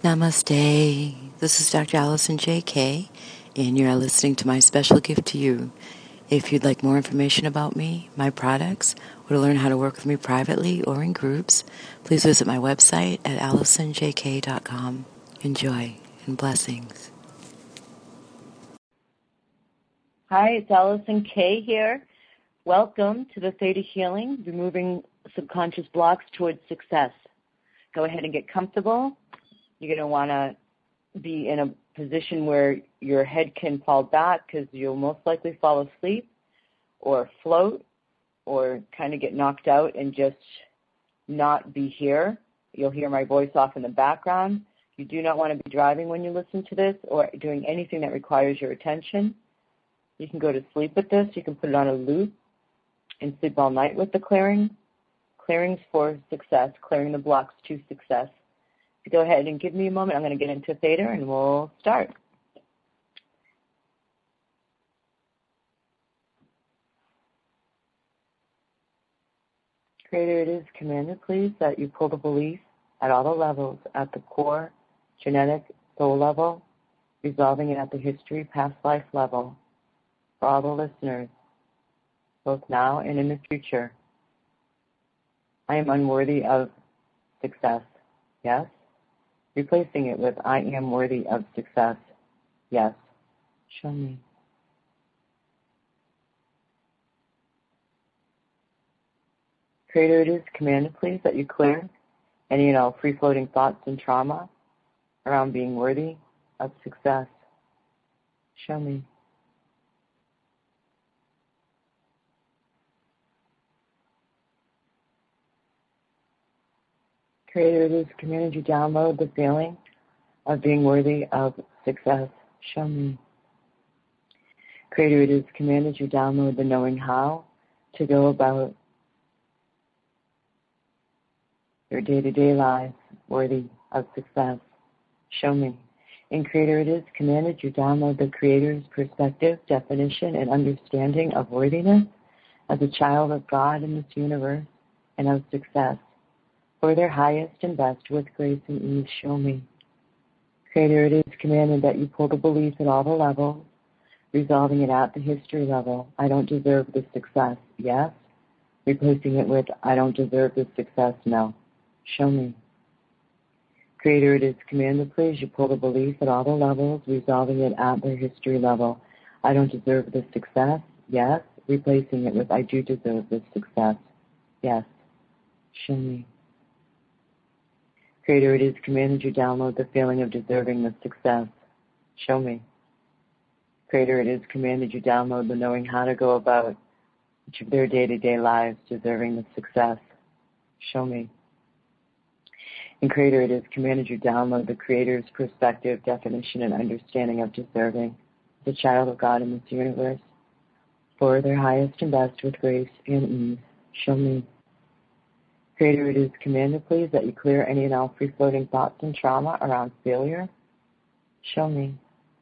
Namaste. This is Dr. Allison J.K., and you are listening to my special gift to you. If you'd like more information about me, my products, or to learn how to work with me privately or in groups, please visit my website at AllisonJK.com. Enjoy and blessings. Hi, it's Allison K. here. Welcome to the Theta Healing, removing subconscious blocks towards success. Go ahead and get comfortable. You're going to want to be in a position where your head can fall back because you'll most likely fall asleep or float or kind of get knocked out and just not be here. You'll hear my voice off in the background. You do not want to be driving when you listen to this or doing anything that requires your attention. You can go to sleep with this. You can put it on a loop and sleep all night with the clearing. Clearings for success, clearing the blocks to success. So go ahead and give me a moment. I'm going to get into Theta and we'll start. Creator, it is commanded, please, that you pull the belief at all the levels, at the core, genetic, soul level, resolving it at the history, past life level, for all the listeners, both now and in the future. I am unworthy of success. Yes. Replacing it with I am worthy of success. Yes. Show me. Creator, it is commanded, please, that you clear any and all free-floating thoughts and trauma around being worthy of success. Show me. Creator, it is commanded you download the feeling of being worthy of success. Show me. Creator, it is commanded you download the knowing how to go about your day-to-day lives worthy of success. Show me. And Creator, it is commanded you download the Creator's perspective, definition, and understanding of worthiness as a child of God in this universe and of success. For their highest and best with grace and ease, show me. Creator, it is commanded that you pull the belief at all the levels, resolving it at the history level. I don't deserve this success. Yes. Replacing it with I don't deserve this success. No. Show me. Creator, it is commanded, please, you pull the belief at all the levels, resolving it at their history level. I don't deserve this success. Yes. Replacing it with I do deserve this success. Yes. Show me. Creator, it is commanded you download the feeling of deserving the success. Show me. Creator, it is commanded you download the knowing how to go about each of their day-to-day lives deserving the success. Show me. And Creator, it is commanded you download the Creator's perspective, definition, and understanding of deserving, the child of God in this universe, for their highest and best with grace and ease. Show me. Creator, it is commanded, please, that you clear any and all free-floating thoughts and trauma around failure. Show me.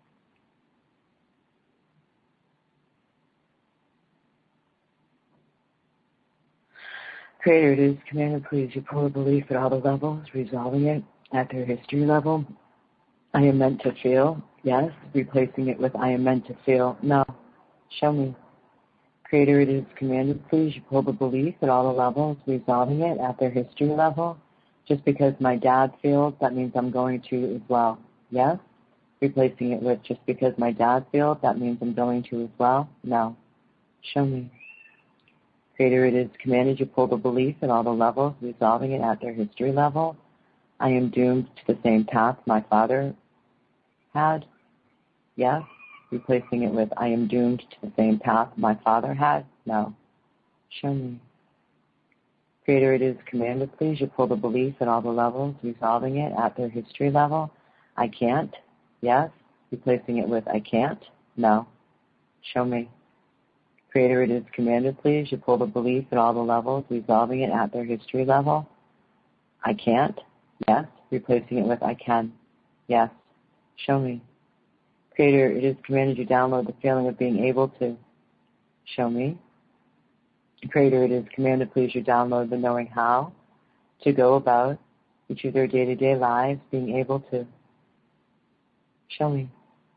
Creator, it is commanded, please, you pull a belief at all the levels, resolving it at their history level. I am meant to feel. Yes. Replacing it with I am meant to feel. No. Show me. Creator, it is commanded, please, you pull the belief at all the levels, resolving it at their history level. Just because my dad failed, that means I'm going to as well. Yes? Replacing it with just because my dad failed, that means I'm going to as well. No. Show me. Creator, it is commanded you pull the belief at all the levels, resolving it at their history level. I am doomed to the same path my father had. Yes? Replacing it with I am doomed to the same path my father had? No. Show me. Creator, it is commanded, please, you pull the belief at all the levels, resolving it at their history level. I can't? Yes. Replacing it with I can't? No. Show me. Creator, it is commanded, please, you pull the belief at all the levels, resolving it at their history level. I can't? Yes. Replacing it with I can? Yes. Show me. Creator, it is commanded you download the feeling of being able to. Show me. Creator, it is commanded, please, you download the knowing how to go about each of their day-to-day lives, being able to show me.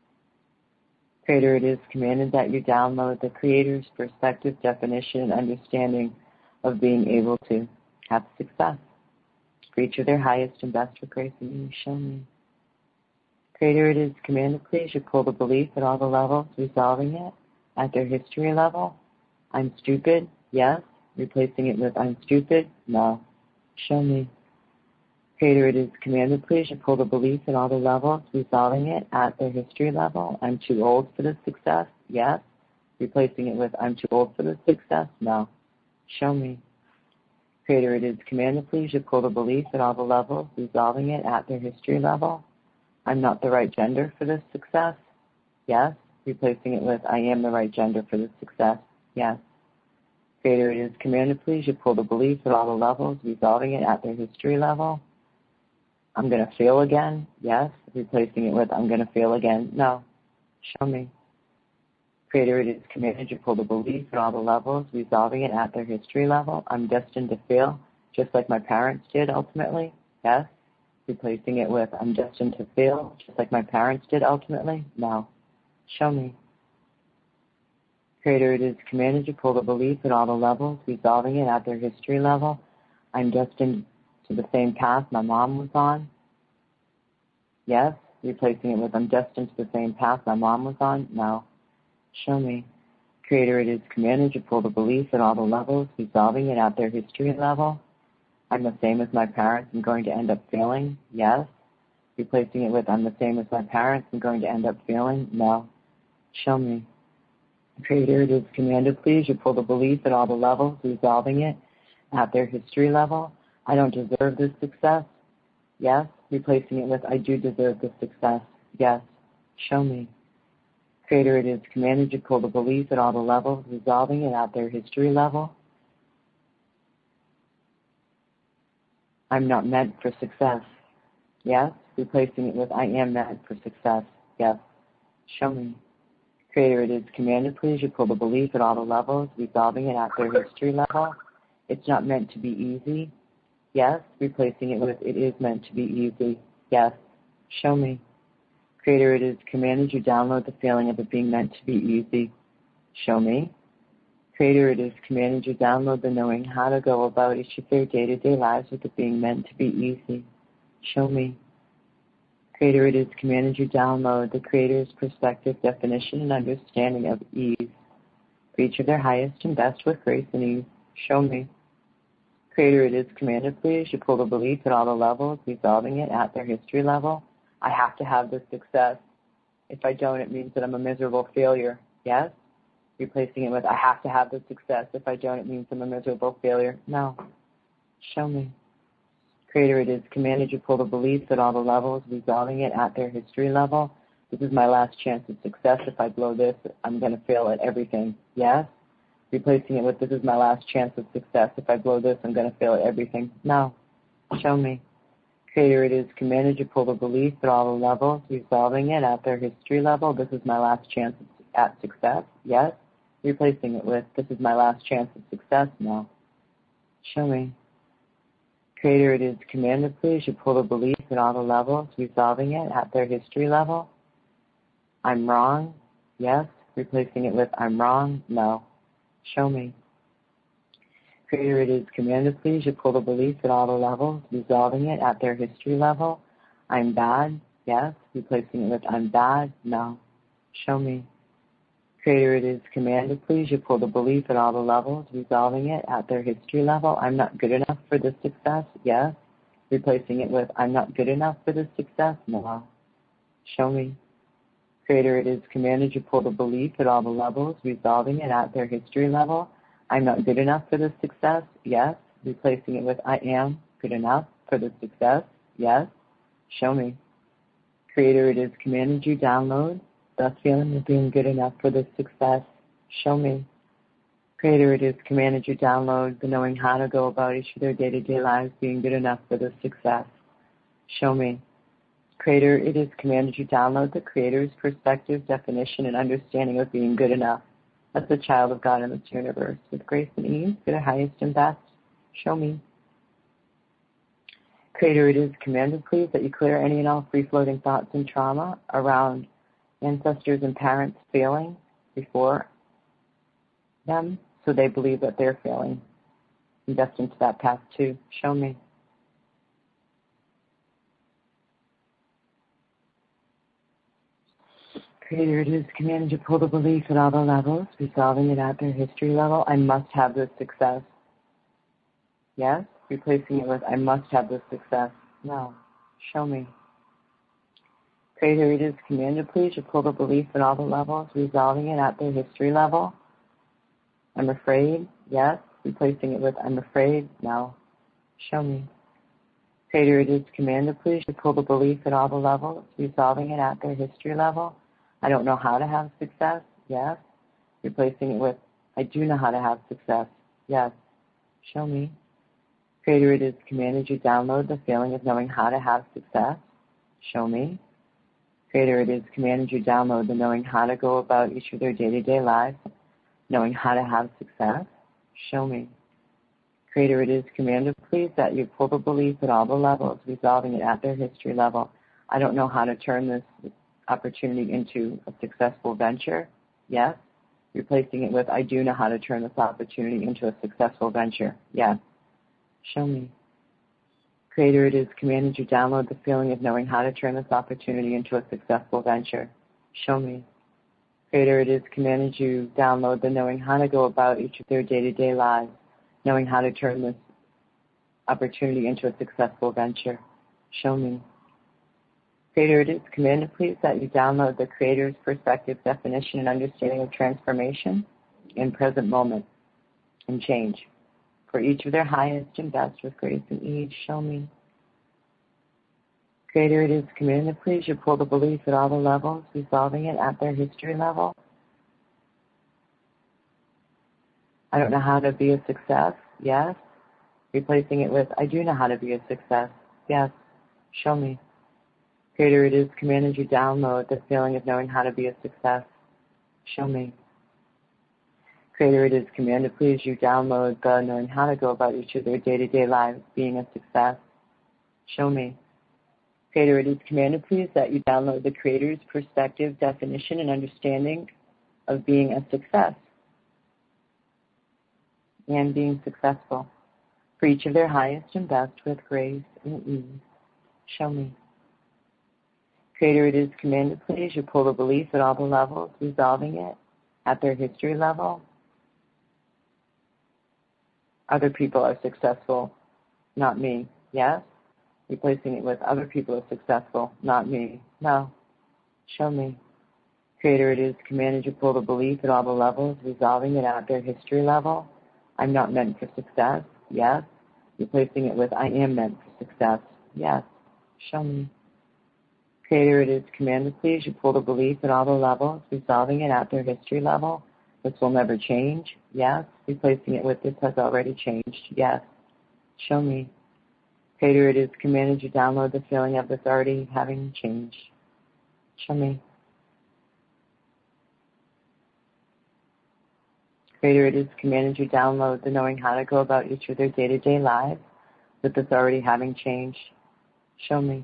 Creator, it is commanded that you download the Creator's perspective, definition, and understanding of being able to have success. For each of their highest and best for grace and you show me. Creator, it is commanded, please, you pull the belief at all the levels, resolving it at their history level. I'm stupid, yes. Replacing it with I'm stupid, no. Show me. Creator, it is commanded, please, you pull the belief at all the levels, resolving it at their history level. I'm too old for this success, yes. Replacing it with I'm too old for this success, no. Show me. Creator, it is commanded, please, you pull the belief at all the levels, resolving it at their history level. I'm not the right gender for this success, yes. Replacing it with I am the right gender for this success, yes. Creator, it is commanded, please, you pull the belief at all the levels, resolving it at their history level. I'm going to fail again, yes. Replacing it with I'm going to fail again, no. Show me. Creator, it is commanded, you pull the belief at all the levels, resolving it at their history level. I'm destined to fail, just like my parents did ultimately, yes. Replacing it with I'm destined to fail, just like my parents did ultimately, no. Show me. Creator, it is commanded, you pull the belief at all the levels, resolving it at their history level. I'm destined to the same path my mom was on. Yes. Replacing it with I'm destined to the same path my mom was on. No. Show me. Creator, it is commanded, you pull the belief at all the levels, resolving it at their history level. I'm the same as my parents and going to end up failing. Yes. Replacing it with I'm the same as my parents and going to end up failing. No. Show me. Creator, it is commanded, please, you pull the belief at all the levels, resolving it at their history level. I don't deserve this success. Yes. Replacing it with I do deserve this success. Yes. Show me. Creator, it is commanded, you pull the belief at all the levels, resolving it at their history level. I'm not meant for success. Yes. Replacing it with I am meant for success. Yes. Show me. Creator, it is commanded, please, you pull the belief at all the levels, resolving it at their history level. It's not meant to be easy. Yes. Replacing it with it is meant to be easy. Yes. Show me. Creator, it is commanded, you download the feeling of it being meant to be easy. Show me. Creator, it is commanded, you download the knowing how to go about each of their day-to-day lives with it being meant to be easy. Show me. Creator, it is commanded, you download the Creator's perspective, definition, and understanding of ease. For each of their highest and best with grace and ease. Show me. Creator, it is commanded, please, you pull the belief at all the levels, resolving it at their history level. I have to have this success. If I don't, it means that I'm a miserable failure. Yes? Replacing it with I have to have this success. If I don't, it means I'm a miserable failure. No. Show me. Creator, it is commanded, you pull the beliefs at all the levels, resolving it at their history level. This is my last chance of success. If I blow this, I'm going to fail at everything. Yes? Replacing it with this is my last chance of success. If I blow this, I'm going to fail at everything. No. Show me. Creator, it is commanded, you pull the belief at all the levels, resolving it at their history level. This is my last chance at success. Yes. Replacing it with this is my last chance of success. No. Show me. Creator, it is commanded, please, you pull the belief at all the levels, resolving it at their history level. I'm wrong. Yes. Replacing it with I'm wrong. No. Show me. Creator, it is commanded, please, you pull the belief at all the levels, resolving it at their history level. I'm bad. Yes. Replacing it with I'm bad. No. Show me. Creator, it is commanded, please, you pull the belief at all the levels, resolving it at their history level. I'm not good enough for this success. Yes. Replacing it with I'm not good enough for this success. No. Show me. Creator, it is commanded, you pull the belief at all the levels, resolving it at their history level. I'm not good enough for this success. Yes. Replacing it with I am good enough for this success. Yes. Show me. Creator, it is commanded, you download the feeling of being good enough for this success. Show me. Creator, it is commanded, you download the knowing how to go about each of their day-to-day lives being good enough for this success. Show me. Creator, it is commanded, you download the Creator's perspective, definition, and understanding of being good enough as a child of God in this universe with grace and ease for the highest and best. Show me. Creator, it is commanded, please, that you clear any and all free-floating thoughts and trauma around ancestors and parents failing before them, so they believe that they're failing and destined to that path too. Show me. Creator, it is commanded to pull the belief at all the levels, resolving it at their history level. I must have this success. Yes? Replacing it with, I must have this success. No. Show me. Creator, it is commanded, please, to pull the belief at all the levels, resolving it at their history level. I'm afraid. Yes? Replacing it with, I'm afraid. No. Show me. Creator, it is commanded, please, to pull the belief at all the levels, resolving it at their history level. I don't know how to have success. Yes. Replacing it with, I do know how to have success. Yes. Show me. Creator, it is commanded you download the feeling of knowing how to have success. Show me. Creator, it is commanded you download the knowing how to go about each of their day-to-day lives, knowing how to have success. Show me. Creator, it is commanded, please, that you pull the belief at all the levels, resolving it at their history level. I don't know how to turn this opportunity into a successful venture. Yes. Replacing it with, I do know how to turn this opportunity into a successful venture. Yes. Show me. Creator, it is commanded you download the feeling of knowing how to turn this opportunity into a successful venture. Show me. Creator, it is commanded you download the knowing how to go about each of their day-to-day lives, knowing how to turn this opportunity into a successful venture. Show me. Creator, it is commanded, please, that you download the Creator's perspective, definition, and understanding of transformation in present moment and change for each of their highest and best with grace and ease. Show me. Creator, it is commanded, please, you pull the belief at all the levels, resolving it at their history level. I don't know how to be a success. Yes. Replacing it with, I do know how to be a success. Yes. Show me. Creator, it is commanded you download the feeling of knowing how to be a success. Show me. Creator, it is commanded, please, you download the knowing how to go about each of their day-to-day lives being a success. Show me. Creator, it is commanded, please, that you download the Creator's perspective, definition, and understanding of being a success and being successful for each of their highest and best with grace and ease. Show me. Creator, it is commanded, please, you pull the belief at all the levels, resolving it at their history level. Other people are successful, not me. Yes? Replacing it with other people are successful, not me. No. Show me. Creator, it is commanded you pull the belief at all the levels, resolving it at their history level. I'm not meant for success. Yes. Replacing it with I am meant for success. Yes. Show me. Creator, it is commanded, please, you pull the belief at all the levels, resolving it at their history level. This will never change. Yes. Replacing it with this has already changed. Yes. Show me. Creator, it is commanded you download the feeling of this already having changed. Show me. Creator, it is commanded you download the knowing how to go about each of their day-to-day lives with this already having changed. Show me.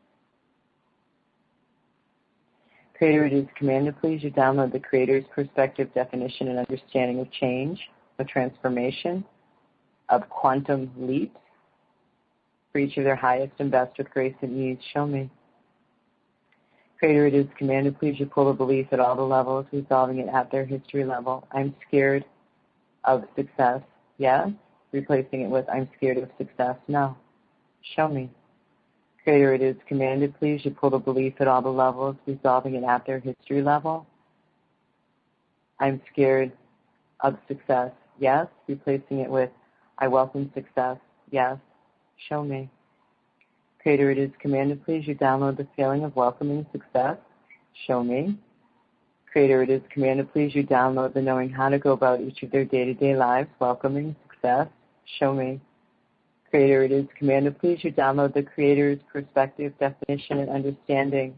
Creator, it is commanded, please, you download the Creator's perspective, definition, and understanding of change, of transformation, of quantum leaps for each of their highest and best with grace and ease. Show me. Creator, it is commanded, please, you pull the belief at all the levels, resolving it at their history level. I'm scared of success. Yes. Replacing it with I'm scared of success. No. Show me. Creator, it is commanded, please, you pull the belief at all the levels, resolving it at their history level. I'm scared of success. Yes. Replacing it with I welcome success. Yes. Show me. Creator, it is commanded, please, you download the feeling of welcoming success. Show me. Creator, it is commanded, please, you download the knowing how to go about each of their day-to-day lives, welcoming success. Show me. Creator, it is commanded, please, you download the Creator's perspective, definition, and understanding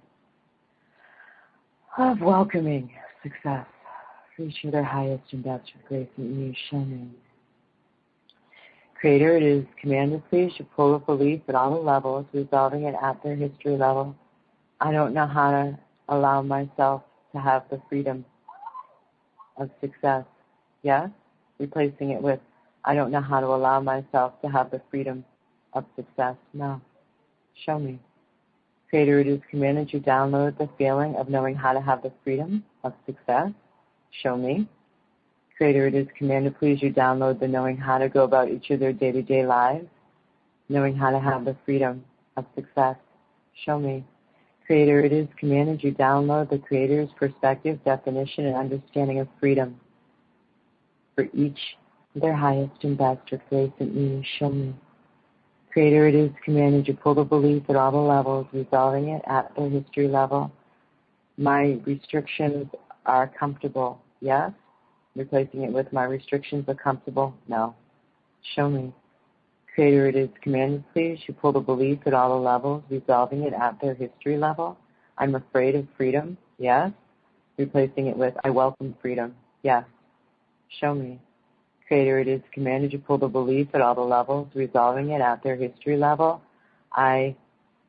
of welcoming success for each of their highest and best with grace and ease. Show me. Creator, it is commanded, please, you pull a belief at all the levels, resolving it at their history level. I don't know how to allow myself to have the freedom of success. Yes? Replacing it with, I don't know how to allow myself to have the freedom of success. No. Show me. Creator, it is commanded you download the feeling of knowing how to have the freedom of success. Show me. Creator, it is commanded, please, you download the knowing how to go about each of their day-to-day lives, knowing how to have the freedom of success. Show me. Creator, it is commanded you download the Creator's perspective, definition, and understanding of freedom for each of their highest and best with grace and ease. Show me. Creator, it is commanded you pull the belief at all the levels, resolving it at their history level. My restrictions are comfortable. Yes? Replacing it with my restrictions are comfortable. No. Show me. Creator, it is commanded, please, you pull the belief at all the levels, resolving it at their history level. I'm afraid of freedom. Yes? Replacing it with I welcome freedom. Yes. Show me. Creator, it is commanded you pull the belief at all the levels, resolving it at their history level. I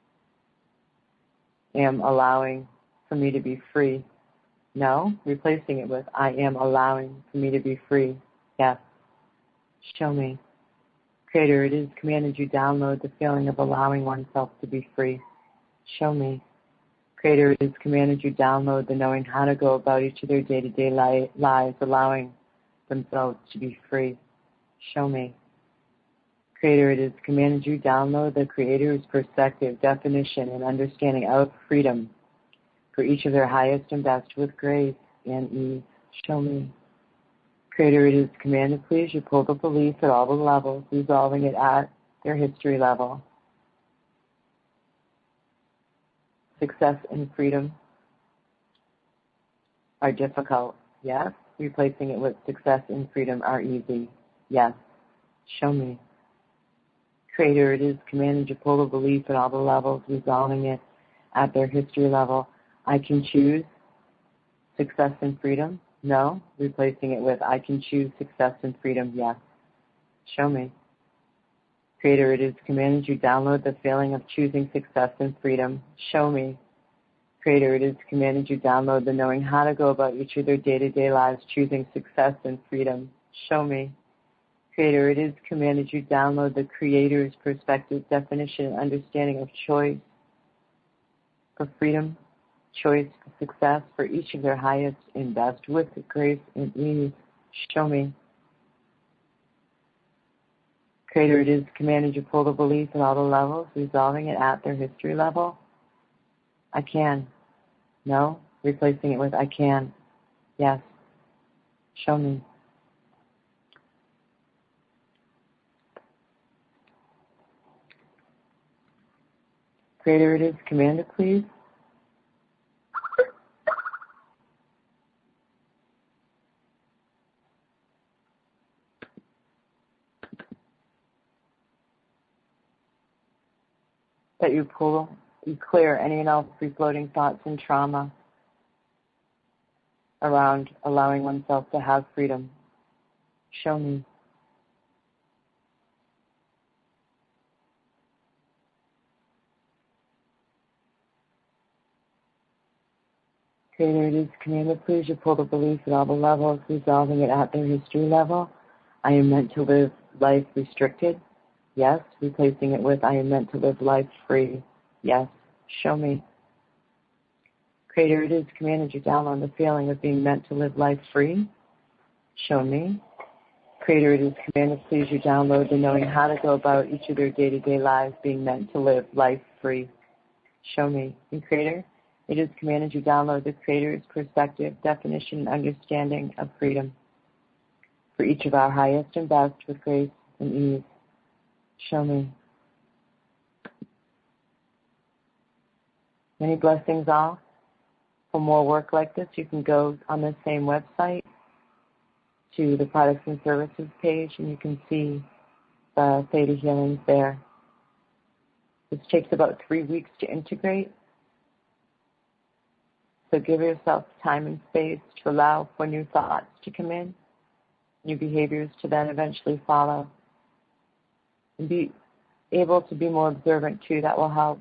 am allowing for me to be free. No, replacing it with I am allowing for me to be free. Yes. Show me. Creator, it is commanded you download the feeling of allowing oneself to be free. Show me. Creator, it is commanded you download the knowing how to go about each of their day-to-day lives, allowing themselves to be free. Show me. Creator, it is commanded you download the Creator's perspective, definition, and understanding of freedom for each of their highest and best with grace and ease. Show me. Creator, it is commanded, please, you pull the belief at all the levels, resolving it at their history level. Success and freedom are difficult. Yes? Replacing it with success and freedom are easy. Yes. Show me. Creator, it is commanded you pull the belief at all the levels, resolving it at their history level. I can choose success and freedom. No. Replacing it with I can choose success and freedom. Yes. Show me. Creator, it is commanded you download the feeling of choosing success and freedom. Show me. Creator, it is commanded you download the knowing how to go about each of their day-to-day lives, choosing success and freedom. Show me. Creator, it is commanded you download the Creator's perspective, definition, and understanding of choice for freedom, choice for success for each of their highest and best with grace and ease. Show me. Creator, it is commanded you pull the belief at all the levels, resolving it at their history level. I can. No. Replacing it with I can. Yes. Show me. Creator, it is commanded, please. That you clear any and all free-floating thoughts and trauma around allowing oneself to have freedom. Show me. Creator, it is commanded, please, you pull the belief at all the levels, resolving it at their history level. I am meant to live life restricted. Yes. Replacing it with I am meant to live life free. Yes. Show me. Creator, it is commanded you download the feeling of being meant to live life free. Show me. Creator, it is commanded, please, you download the knowing how to go about each of their day-to-day lives being meant to live life free. Show me. And Creator, it is commanded you download the Creator's perspective, definition, and understanding of freedom for each of our highest and best with grace and ease. Show me. Many blessings all. For more work like this, you can go on the same website to the products and services page, and you can see the Theta Healings there. This takes about 3 weeks to integrate. So give yourself time and space to allow for new thoughts to come in, new behaviors to then eventually follow. and be able to be more observant too. That will help.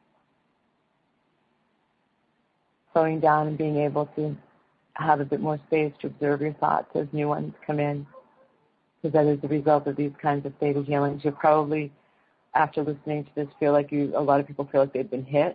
Slowing down and being able to have a bit more space to observe your thoughts as new ones come in. Because that is the result of these kinds of theta healings. You'll probably, after listening to this, feel like a lot of people feel like they've been hit.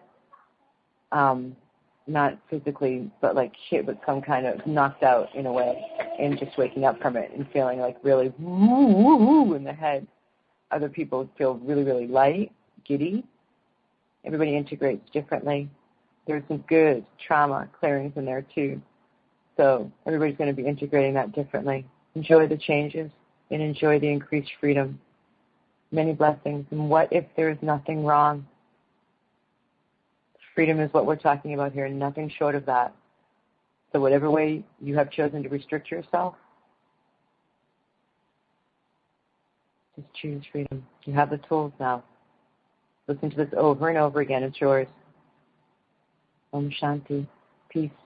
Not physically, but like hit with some kind of knocked out in a way, and just waking up from it and feeling like really woo in the head. Other people feel really, really light, giddy. Everybody integrates differently. There's some good trauma clearings in there too. So everybody's going to be integrating that differently. Enjoy the changes and enjoy the increased freedom. Many blessings. And what if there's nothing wrong? Freedom is what we're talking about here, nothing short of that. So whatever way you have chosen to restrict yourself, just choose freedom. You have the tools now. Listen to this over and over again. It's yours. Om Shanti. Peace.